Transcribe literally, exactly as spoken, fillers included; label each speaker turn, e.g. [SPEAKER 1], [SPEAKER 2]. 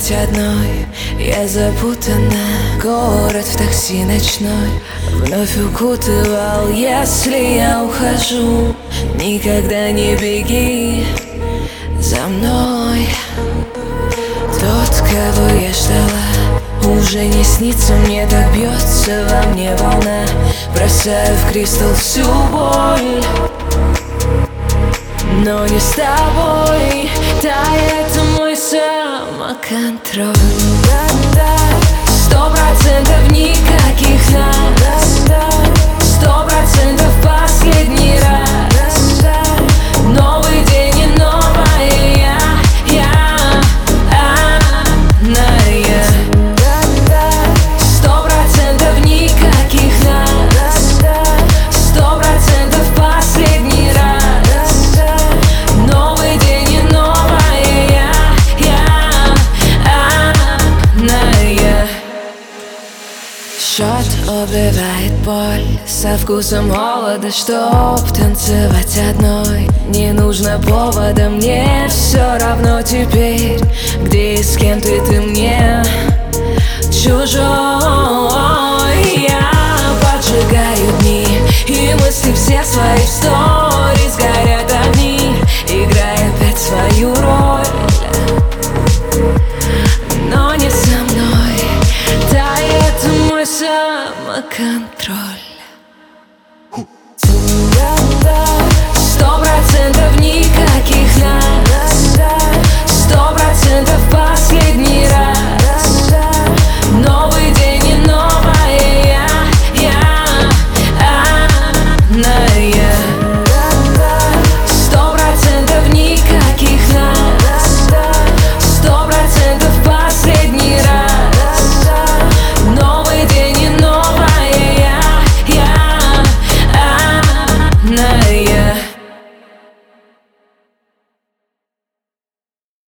[SPEAKER 1] танцевать одной. Я запутана, город в такси ночной вновь укутывал. Если я ухожу, никогда не беги за мной. Тот, кого я ждала, уже не снится мне. Так бьется во мне волна, бросаю в кристалл всю боль. Но не с тобой, тает мой самоконтроль. Сто процентов никаких нас, сто процентов последний раз. Новый день и новая я, я, Аная. Сто процентов никаких нас, сто процентов последний раз. Новый день и новая я, я, Аная. Счет убивает боль со вкусом холода, чтоб танцевать одной. Не нужно повода, мне все равно теперь, где и с кем ты, ты мне чужой.